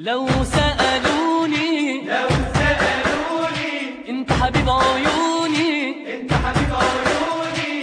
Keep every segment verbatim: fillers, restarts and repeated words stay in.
لو سألوني لو سألوني انت حبيب عيوني انت حبيب عيوني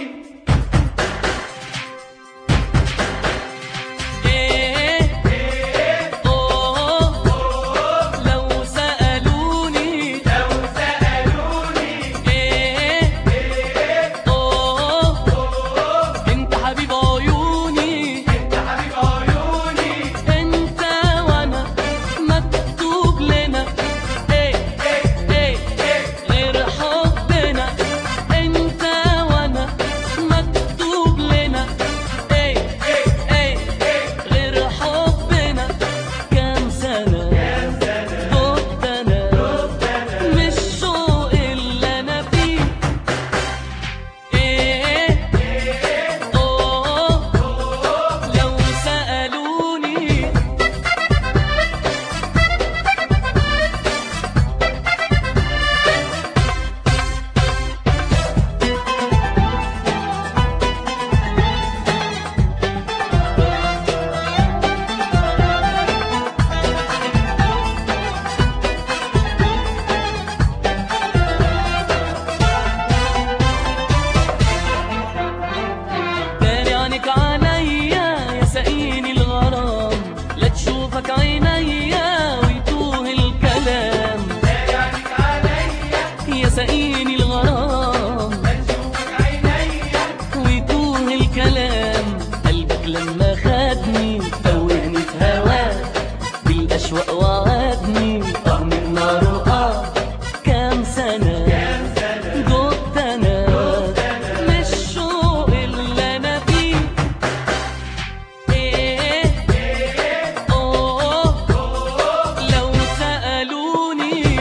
ايه ايه اوه اوه لو سألوني لو سألوني ايه ايه اوه اوه انت حبيب عيوني انت حبيب عيوني انت وانا مكتوب لنا ايه ايه غير حبنا انت وانا مكتوب لنا ايه ايه غير حبنا كام سنة دقت انا مش الشوق اللي انا فيه ايه اوه لو سألوني داري عنك عليا يا سقيني الغرام لا تشوفك عينيا ويتوه الكلام داري عنك عليا يا سقيني الغرام لا تشوفك عينيا ويتوه الكلام قلبك لما خدني توهني في هواك بالأشواق وعدني اه من نار وآه كام سنة كام سنة دقت أنا مش الشوق اللي أنا فيه إيه أوه لو سألوني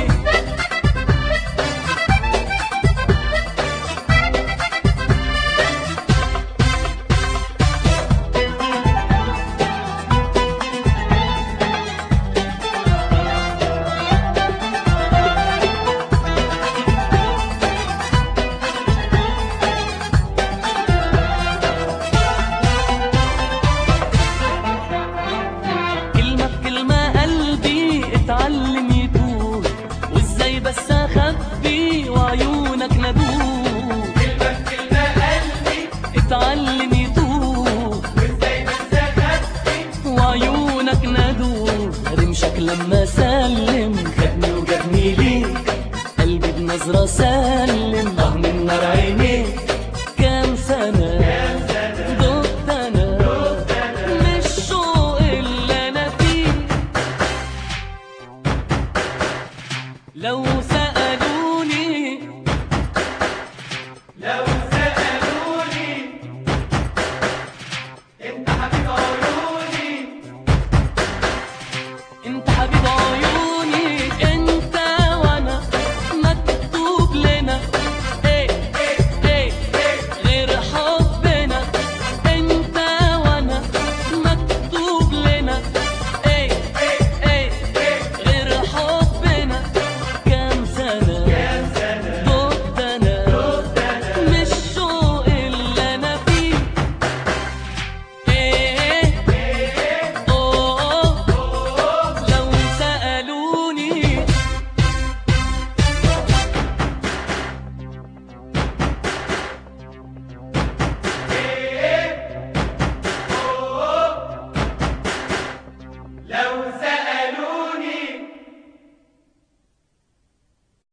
كلمة بكلمة قلبي اتعلم يتوه وازاي بس اخبي وعيونك ندوه كلمة بكلمة قلبي اتعلم يتوه وازاي بس اخبي وعيونك ندوه رمشك لما سلم خدني وجابني ليك قلبي بنظرة سلم اه من نار عينيك